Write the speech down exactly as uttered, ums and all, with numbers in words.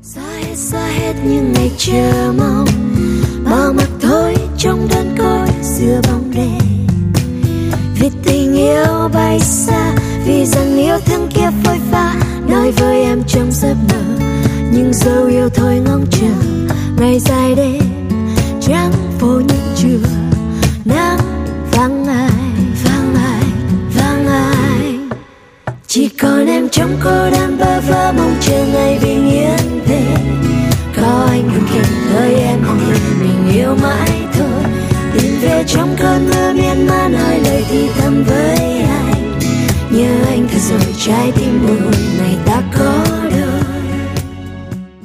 Xa hết xa hết những ngày chờ mong, bao mặc thôi trong đơn côi giữa bóng đêm. Vì tình yêu bay xa, vì rằng yêu thương kia phôi pha, nói với em trong giấc mơ, nhưng dấu yêu thôi ngóng chờ. Ngày dài đêm trắng phố những trưa, nắng vắng ai, vắng ai, vắng ai. Chỉ còn em trong cô đơn bơ vơ mong chờ ngày bình yên về. Có anh bên cạnh hơi em mong mình yêu mãi thôi. Tìm về trong cơn mưa miên man nói lời thì thầm với anh. Nhớ anh thật rồi trái tim bồi hồi này ta có